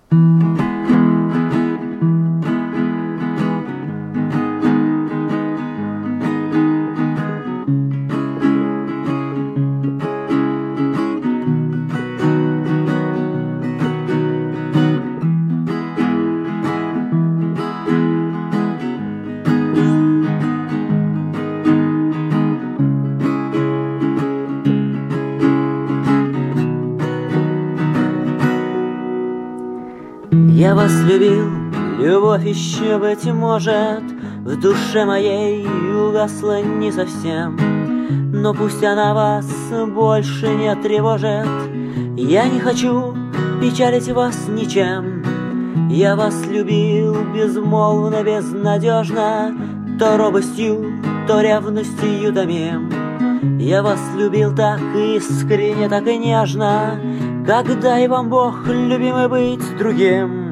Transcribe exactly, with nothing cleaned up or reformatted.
Я вас любил, любовь еще, быть может, в душе моей угасла не совсем. Но пусть она вас больше не тревожит, я не хочу печалить вас ничем. Я вас любил безмолвно, безнадежно, то робостью, то ревностью томим. Я вас любил так искренне, так и нежно, как дай вам Бог, любимый, быть другим.